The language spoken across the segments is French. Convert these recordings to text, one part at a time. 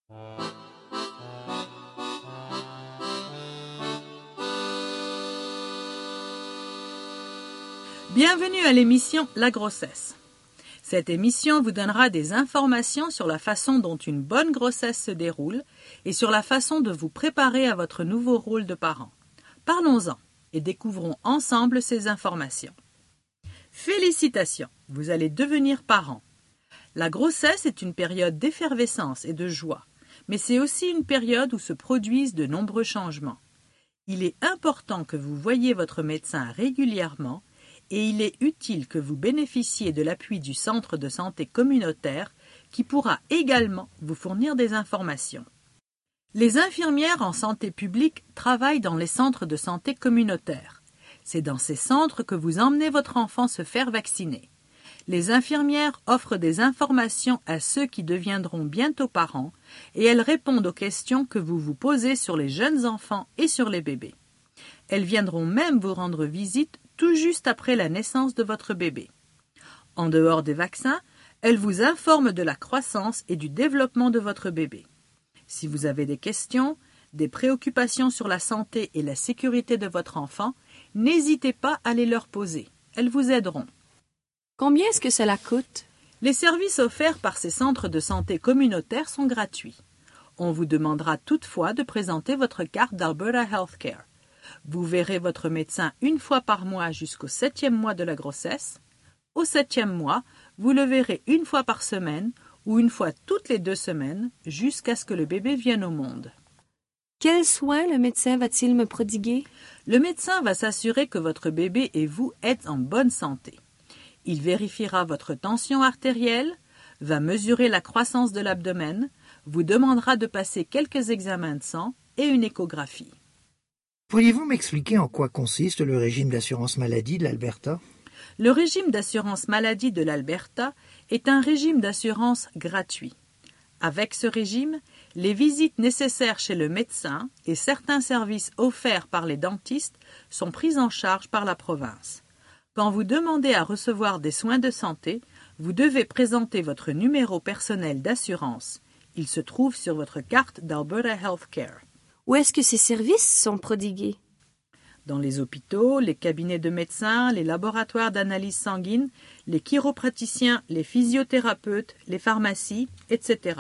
Bienvenue à l'émission La grossesse. Cette émission vous donnera des informations sur la façon dont une bonne grossesse se déroule et sur la façon de vous préparer à votre nouveau rôle de parent. Parlons-en et découvrons ensemble ces informations. Félicitations, vous allez devenir parent. La grossesse est une période d'effervescence et de joie, mais c'est aussi une période où se produisent de nombreux changements. Il est important que vous voyiez votre médecin régulièrement et il est utile que vous bénéficiez de l'appui du centre de santé communautaire qui pourra également vous fournir des informations. Les infirmières en santé publique travaillent dans les centres de santé communautaires. C'est dans ces centres que vous emmenez votre enfant se faire vacciner. Les infirmières offrent des informations à ceux qui deviendront bientôt parents et elles répondent aux questions que vous vous posez sur les jeunes enfants et sur les bébés. Elles viendront même vous rendre visite tout juste après la naissance de votre bébé. En dehors des vaccins, elles vous informent de la croissance et du développement de votre bébé. Si vous avez des questions, des préoccupations sur la santé et la sécurité de votre enfant, n'hésitez pas à les leur poser. Elles vous aideront. Combien est-ce que cela coûte? Les services offerts par ces centres de santé communautaires sont gratuits. On vous demandera toutefois de présenter votre carte d'Alberta Healthcare. Vous verrez votre médecin une fois par mois jusqu'au 7e mois de la grossesse. Au 7e mois, vous le verrez une fois par semaine ou une fois toutes les 2 semaines jusqu'à ce que le bébé vienne au monde. Quels soins le médecin va-t-il me prodiguer? Le médecin va s'assurer que votre bébé et vous êtes en bonne santé. Il vérifiera votre tension artérielle, va mesurer la croissance de l'abdomen, vous demandera de passer quelques examens de sang et une échographie. Pourriez-vous m'expliquer en quoi consiste le régime d'assurance maladie de l'Alberta? Le régime d'assurance maladie de l'Alberta est un régime d'assurance gratuit. Avec ce régime, les visites nécessaires chez le médecin et certains services offerts par les dentistes sont pris en charge par la province. Quand vous demandez à recevoir des soins de santé, vous devez présenter votre numéro personnel d'assurance. Il se trouve sur votre carte d'Alberta Healthcare. Où est-ce que ces services sont prodigués? Dans les hôpitaux, les cabinets de médecins, les laboratoires d'analyse sanguine, les chiropraticiens, les physiothérapeutes, les pharmacies, etc.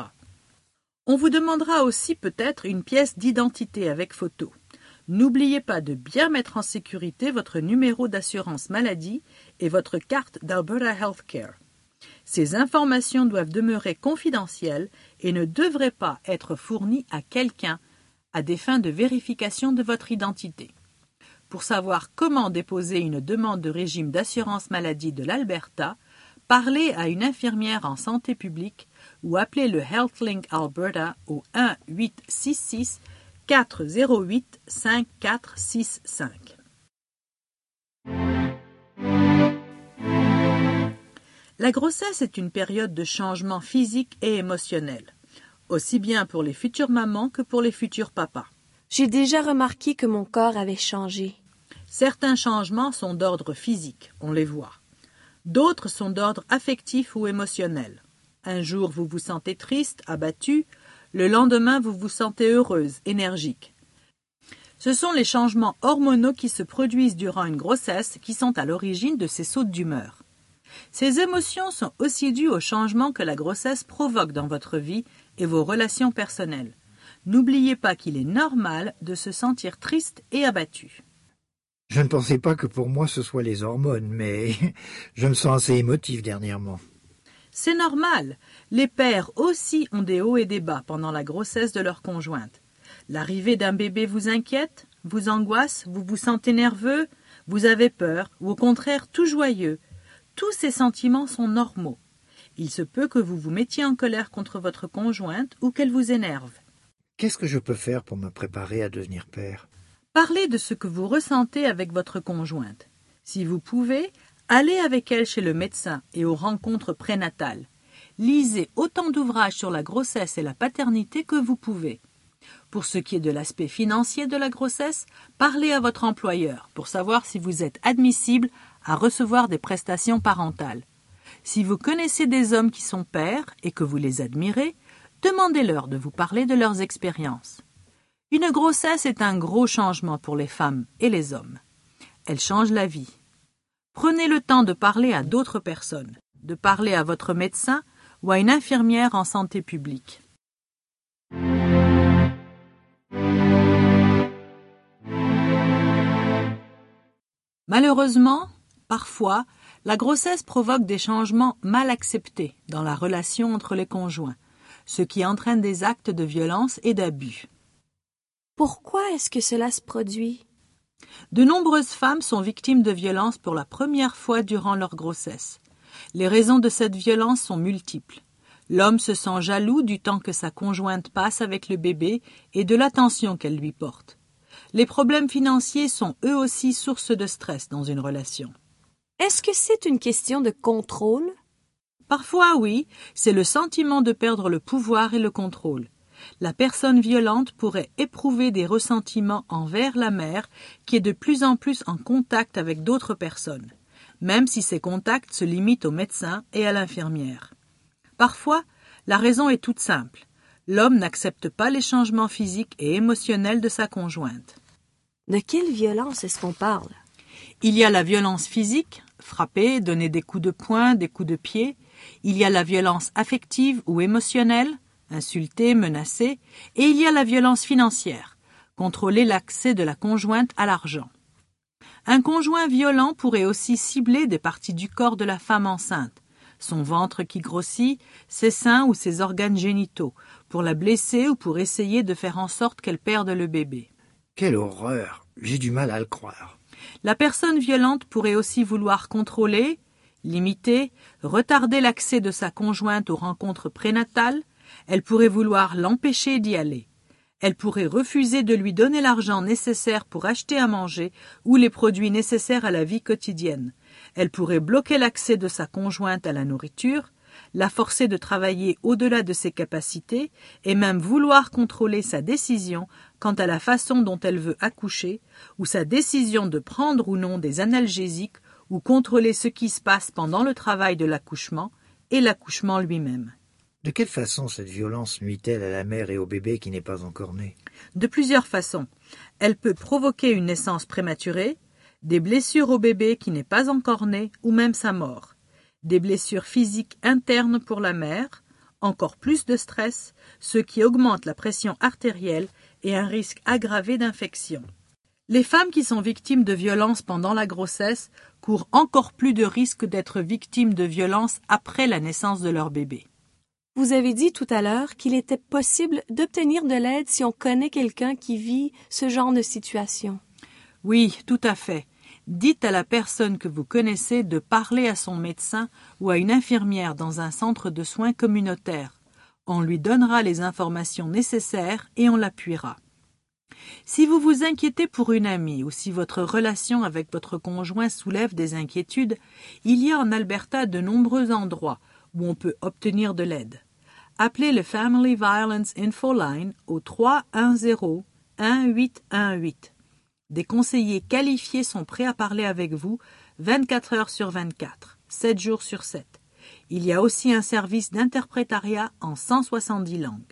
On vous demandera aussi peut-être une pièce d'identité avec photo. N'oubliez pas de bien mettre en sécurité votre numéro d'assurance maladie et votre carte d'Alberta Healthcare. Ces informations doivent demeurer confidentielles et ne devraient pas être fournies à quelqu'un à des fins de vérification de votre identité. Pour savoir comment déposer une demande de régime d'assurance maladie de l'Alberta, parlez à une infirmière en santé publique ou appelez le HealthLink Alberta au 1-866-408-5465. La grossesse est une période de changement physique et émotionnel, aussi bien pour les futures mamans que pour les futurs papas. J'ai déjà remarqué que mon corps avait changé. Certains changements sont d'ordre physique, on les voit. D'autres sont d'ordre affectif ou émotionnel. Un jour, vous vous sentez triste, abattu. Le lendemain, vous vous sentez heureuse, énergique. Ce sont les changements hormonaux qui se produisent durant une grossesse qui sont à l'origine de ces sautes d'humeur. Ces émotions sont aussi dues aux changements que la grossesse provoque dans votre vie et vos relations personnelles. N'oubliez pas qu'il est normal de se sentir triste et abattu. Je ne pensais pas que pour moi ce soit les hormones, mais je me sens assez émotif dernièrement. C'est normal. Les pères aussi ont des hauts et des bas pendant la grossesse de leur conjointe. L'arrivée d'un bébé vous inquiète, vous angoisse, vous vous sentez nerveux, vous avez peur, ou au contraire tout joyeux. Tous ces sentiments sont normaux. Il se peut que vous vous mettiez en colère contre votre conjointe ou qu'elle vous énerve. Qu'est-ce que je peux faire pour me préparer à devenir père? Parlez de ce que vous ressentez avec votre conjointe. Si vous pouvez, allez avec elle chez le médecin et aux rencontres prénatales. Lisez autant d'ouvrages sur la grossesse et la paternité que vous pouvez. Pour ce qui est de l'aspect financier de la grossesse, parlez à votre employeur pour savoir si vous êtes admissible à recevoir des prestations parentales. Si vous connaissez des hommes qui sont pères et que vous les admirez, Demandez-leur de vous parler de leurs expériences. Une grossesse est un gros changement pour les femmes et les hommes. Elle change la vie. Prenez le temps de parler à d'autres personnes, de parler à votre médecin ou à une infirmière en santé publique. Malheureusement, parfois, la grossesse provoque des changements mal acceptés dans la relation entre les conjoints, ce qui entraîne des actes de violence et d'abus. Pourquoi est-ce que cela se produit? De nombreuses femmes sont victimes de violences pour la première fois durant leur grossesse. Les raisons de cette violence sont multiples. L'homme se sent jaloux du temps que sa conjointe passe avec le bébé et de l'attention qu'elle lui porte. Les problèmes financiers sont eux aussi source de stress dans une relation. Est-ce que c'est une question de contrôle? Parfois, oui, c'est le sentiment de perdre le pouvoir et le contrôle. La personne violente pourrait éprouver des ressentiments envers la mère qui est de plus en plus en contact avec d'autres personnes, même si ces contacts se limitent au médecin et à l'infirmière. Parfois, la raison est toute simple. L'homme n'accepte pas les changements physiques et émotionnels de sa conjointe. De quelle violence est-ce qu'on parle? Il y a la violence physique, frapper, donner des coups de poing, des coups de pied. Il y a la violence affective ou émotionnelle, insulter, menacer. Et il y a la violence financière, contrôler l'accès de la conjointe à l'argent. Un conjoint violent pourrait aussi cibler des parties du corps de la femme enceinte, son ventre qui grossit, ses seins ou ses organes génitaux, pour la blesser ou pour essayer de faire en sorte qu'elle perde le bébé. Quelle horreur! J'ai du mal à le croire. La personne violente pourrait aussi vouloir contrôler, limiter, retarder l'accès de sa conjointe aux rencontres prénatales. Elle pourrait vouloir l'empêcher d'y aller. Elle pourrait refuser de lui donner l'argent nécessaire pour acheter à manger ou les produits nécessaires à la vie quotidienne. Elle pourrait bloquer l'accès de sa conjointe à la nourriture, la forcer de travailler au-delà de ses capacités et même vouloir contrôler sa décision quant à la façon dont elle veut accoucher ou sa décision de prendre ou non des analgésiques ou contrôler ce qui se passe pendant le travail de l'accouchement et l'accouchement lui-même. De quelle façon cette violence nuit-elle à la mère et au bébé qui n'est pas encore né? De plusieurs façons. Elle peut provoquer une naissance prématurée, des blessures au bébé qui n'est pas encore né ou même sa mort, des blessures physiques internes pour la mère, encore plus de stress, ce qui augmente la pression artérielle et un risque aggravé d'infection. Les femmes qui sont victimes de violences pendant la grossesse courent encore plus de risques d'être victimes de violences après la naissance de leur bébé. Vous avez dit tout à l'heure qu'il était possible d'obtenir de l'aide si on connaît quelqu'un qui vit ce genre de situation. Oui, tout à fait. Dites à la personne que vous connaissez de parler à son médecin ou à une infirmière dans un centre de soins communautaire. On lui donnera les informations nécessaires et on l'appuiera. Si vous vous inquiétez pour une amie ou si votre relation avec votre conjoint soulève des inquiétudes, il y a en Alberta de nombreux endroits où on peut obtenir de l'aide. Appelez le Family Violence Info Line au 310-1818. Des conseillers qualifiés sont prêts à parler avec vous 24 heures sur 24, 7 jours sur 7. Il y a aussi un service d'interprétariat en 170 langues.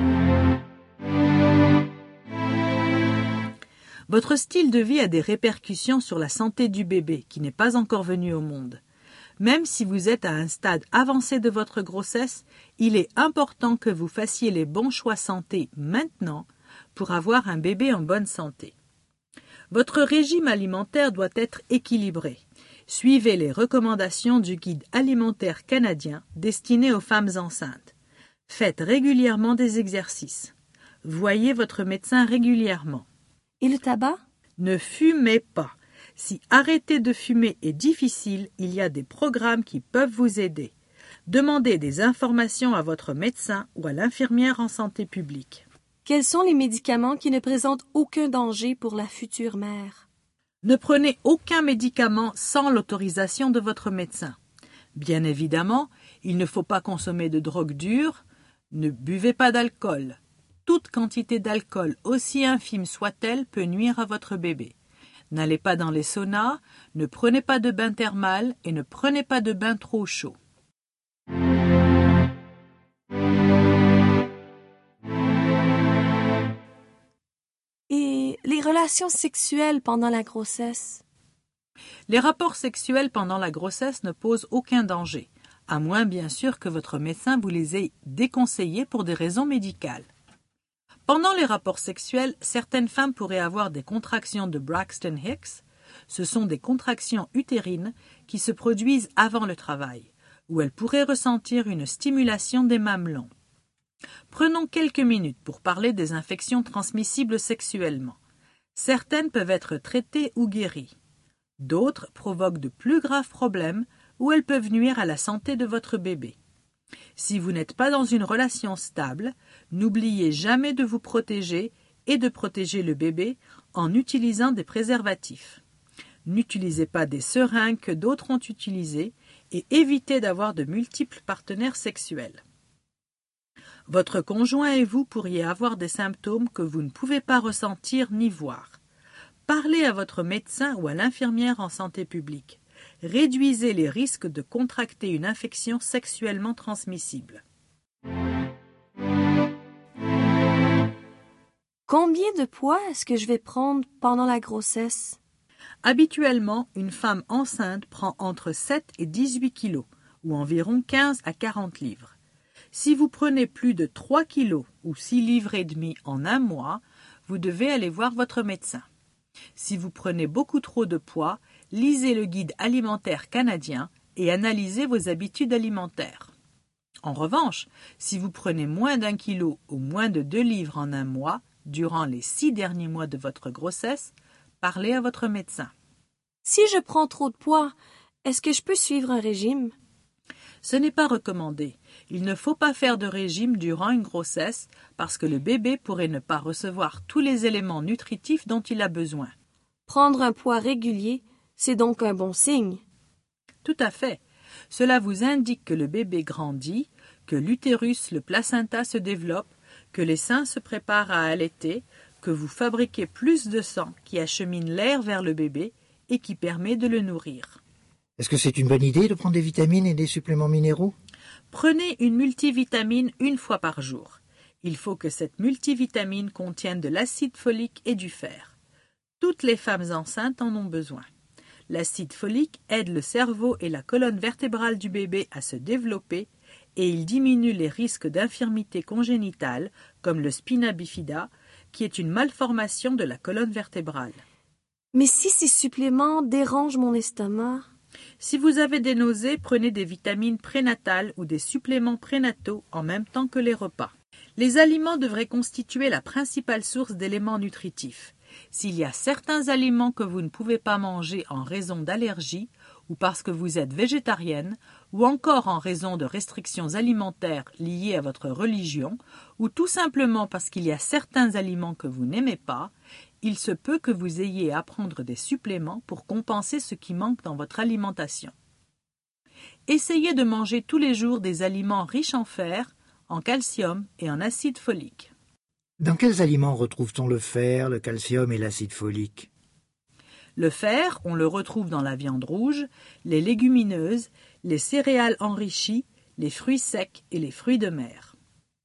Votre style de vie a des répercussions sur la santé du bébé qui n'est pas encore venu au monde. Même si vous êtes à un stade avancé de votre grossesse, il est important que vous fassiez les bons choix santé maintenant pour avoir un bébé en bonne santé. Votre régime alimentaire doit être équilibré. Suivez les recommandations du guide alimentaire canadien destiné aux femmes enceintes. Faites régulièrement des exercices. Voyez votre médecin régulièrement. Et le tabac? Ne fumez pas. Si arrêter de fumer est difficile, il y a des programmes qui peuvent vous aider. Demandez des informations à votre médecin ou à l'infirmière en santé publique. Quels sont les médicaments qui ne présentent aucun danger pour la future mère? Ne prenez aucun médicament sans l'autorisation de votre médecin. Bien évidemment, il ne faut pas consommer de drogue dure. Ne buvez pas d'alcool. Toute quantité d'alcool, aussi infime soit-elle, peut nuire à votre bébé. N'allez pas dans les saunas, ne prenez pas de bain thermal et ne prenez pas de bain trop chaud. relations sexuelles pendant la grossesse. Les rapports sexuels pendant la grossesse ne posent aucun danger, à moins bien sûr que votre médecin vous les ait déconseillés pour des raisons médicales. Pendant les rapports sexuels, certaines femmes pourraient avoir des contractions de Braxton Hicks. Ce sont des contractions utérines qui se produisent avant le travail, où elles pourraient ressentir une stimulation des mamelons. Prenons quelques minutes pour parler des infections transmissibles sexuellement. Certaines peuvent être traitées ou guéries. D'autres provoquent de plus graves problèmes ou elles peuvent nuire à la santé de votre bébé. Si vous n'êtes pas dans une relation stable, n'oubliez jamais de vous protéger et de protéger le bébé en utilisant des préservatifs. N'utilisez pas des seringues que d'autres ont utilisées et évitez d'avoir de multiples partenaires sexuels. Votre conjoint et vous pourriez avoir des symptômes que vous ne pouvez pas ressentir ni voir. Parlez à votre médecin ou à l'infirmière en santé publique. Réduisez les risques de contracter une infection sexuellement transmissible. Combien de poids est-ce que je vais prendre pendant la grossesse? Habituellement, une femme enceinte prend entre 7 et 18 kilos, ou environ 15 à 40 livres. Si vous prenez plus de 3 kilos ou 6 livres et demi en un mois, vous devez aller voir votre médecin. Si vous prenez beaucoup trop de poids, lisez le guide alimentaire canadien et analysez vos habitudes alimentaires. En revanche, si vous prenez moins d'1 kilo ou moins de 2 livres en un mois, durant les 6 derniers mois de votre grossesse, parlez à votre médecin. Si je prends trop de poids, est-ce que je peux suivre un régime? Ce n'est pas recommandé. Il ne faut pas faire de régime durant une grossesse parce que le bébé pourrait ne pas recevoir tous les éléments nutritifs dont il a besoin. Prendre un poids régulier, c'est donc un bon signe. Tout à fait. Cela vous indique que le bébé grandit, que l'utérus, le placenta se développe, que les seins se préparent à allaiter, que vous fabriquez plus de sang qui achemine l'air vers le bébé et qui permet de le nourrir. Est-ce que c'est une bonne idée de prendre des vitamines et des suppléments minéraux? Prenez une multivitamine une fois par jour. Il faut que cette multivitamine contienne de l'acide folique et du fer. Toutes les femmes enceintes en ont besoin. L'acide folique aide le cerveau et la colonne vertébrale du bébé à se développer et il diminue les risques d'infirmités congénitales comme le spina bifida, qui est une malformation de la colonne vertébrale. Mais si ces suppléments dérangent mon estomac? Si vous avez des nausées, prenez des vitamines prénatales ou des suppléments prénataux en même temps que les repas. Les aliments devraient constituer la principale source d'éléments nutritifs. S'il y a certains aliments que vous ne pouvez pas manger en raison d'allergies, ou parce que vous êtes végétarienne, ou encore en raison de restrictions alimentaires liées à votre religion, ou tout simplement parce qu'il y a certains aliments que vous n'aimez pas, il se peut que vous ayez à prendre des suppléments pour compenser ce qui manque dans votre alimentation. Essayez de manger tous les jours des aliments riches en fer, en calcium et en acide folique. Dans quels aliments retrouve-t-on le fer, le calcium et l'acide folique? Le fer, on le retrouve dans la viande rouge, les légumineuses, les céréales enrichies, les fruits secs et les fruits de mer.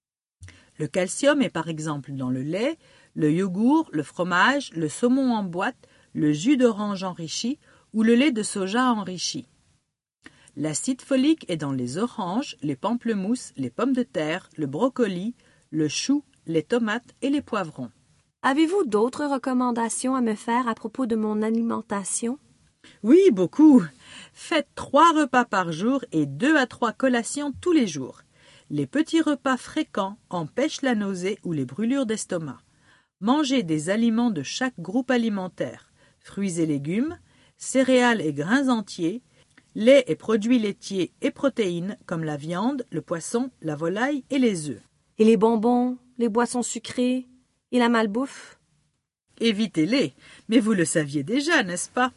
Le calcium est par exemple dans le lait, le yogourt, le fromage, le saumon en boîte, le jus d'orange enrichi ou le lait de soja enrichi. L'acide folique est dans les oranges, les pamplemousses, les pommes de terre, le brocoli, le chou, les tomates et les poivrons. Avez-vous d'autres recommandations à me faire à propos de mon alimentation? Oui, beaucoup. Faites 3 repas par jour et 2 à 3 collations tous les jours. Les petits repas fréquents empêchent la nausée ou les brûlures d'estomac. Mangez des aliments de chaque groupe alimentaire, fruits et légumes, céréales et grains entiers, lait et produits laitiers et protéines comme la viande, le poisson, la volaille et les œufs. Et les bonbons, les boissons sucrées et la malbouffe? Évitez-les, mais vous le saviez déjà, n'est-ce pas?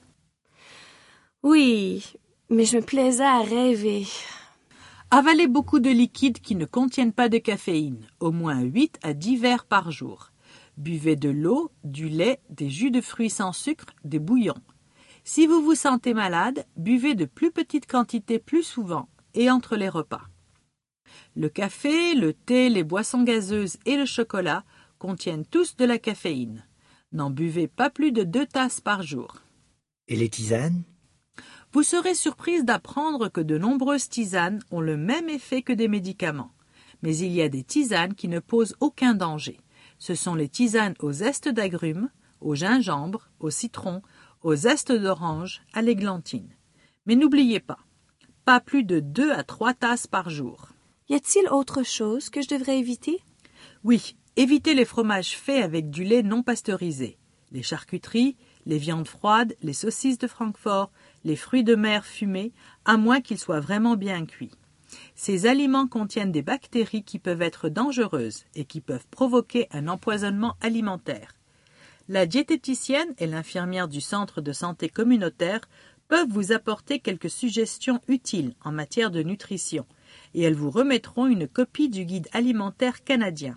Oui, mais je me plaisais à rêver. Avalez beaucoup de liquides qui ne contiennent pas de caféine, au moins 8 à 10 verres par jour. Buvez de l'eau, du lait, des jus de fruits sans sucre, des bouillons. Si vous vous sentez malade, buvez de plus petites quantités plus souvent et entre les repas. Le café, le thé, les boissons gazeuses et le chocolat contiennent tous de la caféine. N'en buvez pas plus de 2 tasses par jour. Et les tisanes? Vous serez surprise d'apprendre que de nombreuses tisanes ont le même effet que des médicaments. Mais il y a des tisanes qui ne posent aucun danger. Ce sont les tisanes aux zestes d'agrumes, au gingembre, au citron, aux zestes d'orange, à l'églantine. Mais n'oubliez pas plus de 2 à 3 tasses par jour. Y a-t-il autre chose que je devrais éviter? Oui, évitez les fromages faits avec du lait non pasteurisé, les charcuteries, les viandes froides, les saucisses de Francfort, les fruits de mer fumés, à moins qu'ils soient vraiment bien cuits. Ces aliments contiennent des bactéries qui peuvent être dangereuses et qui peuvent provoquer un empoisonnement alimentaire. La diététicienne et l'infirmière du centre de santé communautaire peuvent vous apporter quelques suggestions utiles en matière de nutrition et elles vous remettront une copie du guide alimentaire canadien.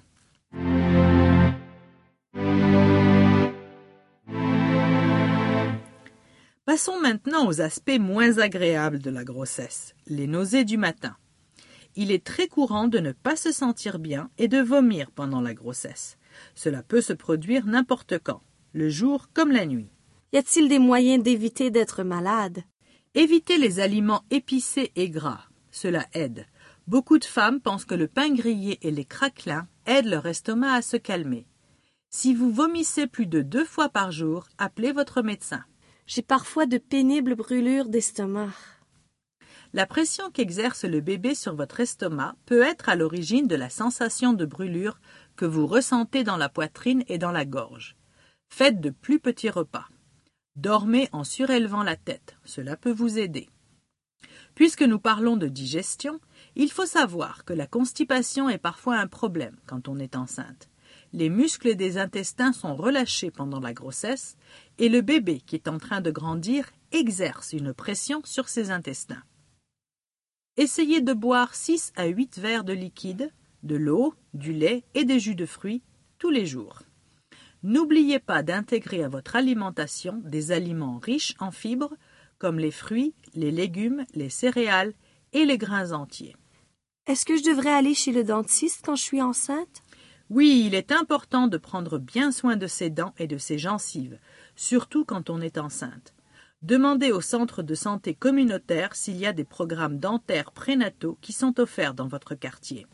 Passons maintenant aux aspects moins agréables de la grossesse, les nausées du matin. Il est très courant de ne pas se sentir bien et de vomir pendant la grossesse. Cela peut se produire n'importe quand, le jour comme la nuit. Y a-t-il des moyens d'éviter d'être malade? Évitez les aliments épicés et gras. Cela aide. Beaucoup de femmes pensent que le pain grillé et les craquelins aident leur estomac à se calmer. Si vous vomissez plus de 2 fois par jour, appelez votre médecin. J'ai parfois de pénibles brûlures d'estomac. La pression qu'exerce le bébé sur votre estomac peut être à l'origine de la sensation de brûlure que vous ressentez dans la poitrine et dans la gorge. Faites de plus petits repas. Dormez en surélevant la tête, cela peut vous aider. Puisque nous parlons de digestion, il faut savoir que la constipation est parfois un problème quand on est enceinte. Les muscles des intestins sont relâchés pendant la grossesse et le bébé qui est en train de grandir exerce une pression sur ses intestins. Essayez de boire 6 à 8 verres de liquide, de l'eau, du lait et des jus de fruits tous les jours. N'oubliez pas d'intégrer à votre alimentation des aliments riches en fibres comme les fruits, les légumes, les céréales et les grains entiers. Est-ce que je devrais aller chez le dentiste quand je suis enceinte? Oui, il est important de prendre bien soin de ses dents et de ses gencives, surtout quand on est enceinte. Demandez au centre de santé communautaire s'il y a des programmes dentaires prénataux qui sont offerts dans votre quartier.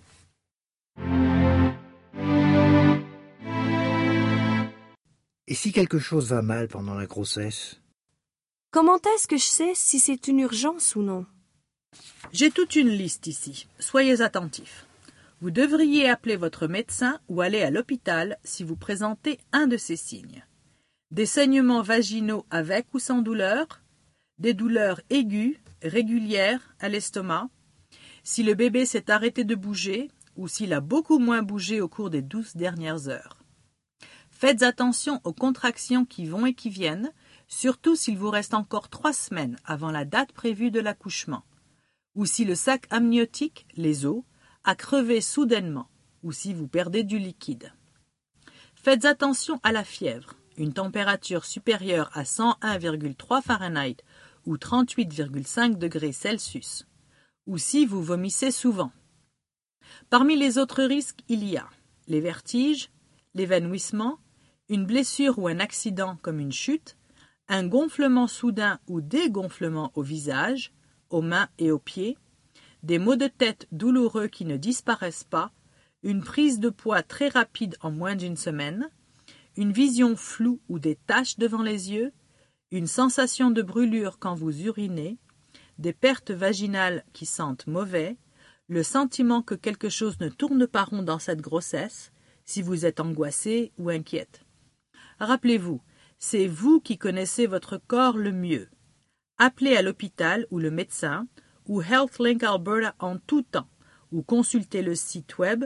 Et si quelque chose va mal pendant la grossesse? Comment est-ce que je sais si c'est une urgence ou non? J'ai toute une liste ici. Soyez attentifs. Vous devriez appeler votre médecin ou aller à l'hôpital si vous présentez un de ces signes. Des saignements vaginaux avec ou sans douleur, des douleurs aiguës, régulières à l'estomac, si le bébé s'est arrêté de bouger ou s'il a beaucoup moins bougé au cours des 12 dernières heures. Faites attention aux contractions qui vont et qui viennent, surtout s'il vous reste encore 3 semaines avant la date prévue de l'accouchement, ou si le sac amniotique, les os, a crevé soudainement, ou si vous perdez du liquide. Faites attention à la fièvre, une température supérieure à 101,3 Fahrenheit ou 38,5 degrés Celsius, ou si vous vomissez souvent. Parmi les autres risques, il y a les vertiges, l'évanouissement, une blessure ou un accident comme une chute, un gonflement soudain ou dégonflement au visage, aux mains et aux pieds, des maux de tête douloureux qui ne disparaissent pas, une prise de poids très rapide en moins d'une semaine, une vision floue ou des taches devant les yeux, une sensation de brûlure quand vous urinez, des pertes vaginales qui sentent mauvais, le sentiment que quelque chose ne tourne pas rond dans cette grossesse, si vous êtes angoissé ou inquiète. Rappelez-vous, c'est vous qui connaissez votre corps le mieux. Appelez à l'hôpital ou le médecin ou HealthLink Alberta en tout temps ou consultez le site web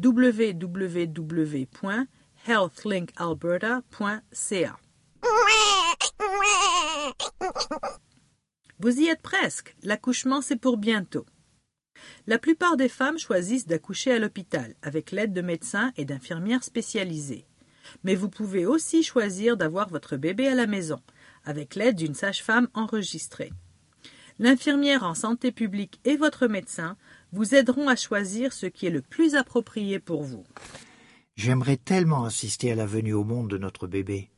www.healthlinkalberta.ca. Vous y êtes presque, l'accouchement c'est pour bientôt. La plupart des femmes choisissent d'accoucher à l'hôpital avec l'aide de médecins et d'infirmières spécialisées. Mais vous pouvez aussi choisir d'avoir votre bébé à la maison, avec l'aide d'une sage-femme enregistrée. L'infirmière en santé publique et votre médecin vous aideront à choisir ce qui est le plus approprié pour vous. J'aimerais tellement assister à la venue au monde de notre bébé.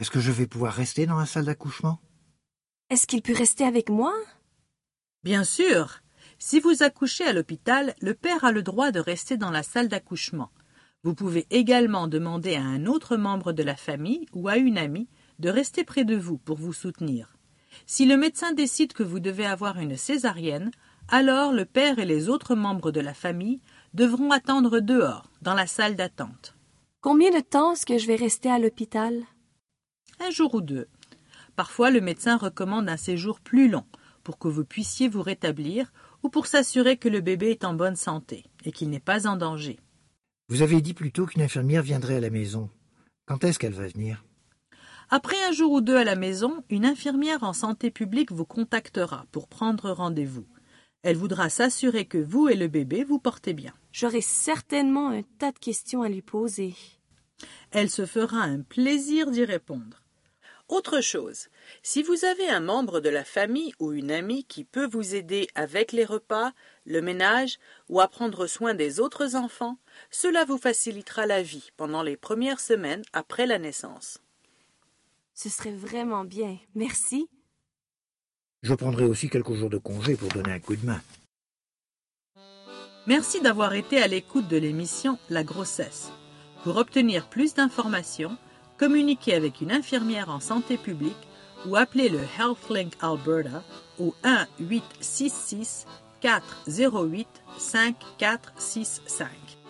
Est-ce que je vais pouvoir rester dans la salle d'accouchement? Est-ce qu'il peut rester avec moi? Bien sûr. Si vous accouchez à l'hôpital, le père a le droit de rester dans la salle d'accouchement. Vous pouvez également demander à un autre membre de la famille ou à une amie de rester près de vous pour vous soutenir. Si le médecin décide que vous devez avoir une césarienne, alors le père et les autres membres de la famille devront attendre dehors, dans la salle d'attente. Combien de temps est-ce que je vais rester à l'hôpital? Un jour ou deux. Parfois, le médecin recommande un séjour plus long pour que vous puissiez vous rétablir ou pour s'assurer que le bébé est en bonne santé et qu'il n'est pas en danger. Vous avez dit plus tôt qu'une infirmière viendrait à la maison. Quand est-ce qu'elle va venir? Après un jour ou deux à la maison, une infirmière en santé publique vous contactera pour prendre rendez-vous. Elle voudra s'assurer que vous et le bébé vous portez bien. J'aurai certainement un tas de questions à lui poser. Elle se fera un plaisir d'y répondre. Autre chose, si vous avez un membre de la famille ou une amie qui peut vous aider avec les repas, le ménage ou à prendre soin des autres enfants, cela vous facilitera la vie pendant les premières semaines après la naissance. Ce serait vraiment bien. Merci. Je prendrai aussi quelques jours de congé pour donner un coup de main. Merci d'avoir été à l'écoute de l'émission La grossesse. Pour obtenir plus d'informations, communiquez avec une infirmière en santé publique ou appelez le HealthLink Alberta au 1-866-408-5465.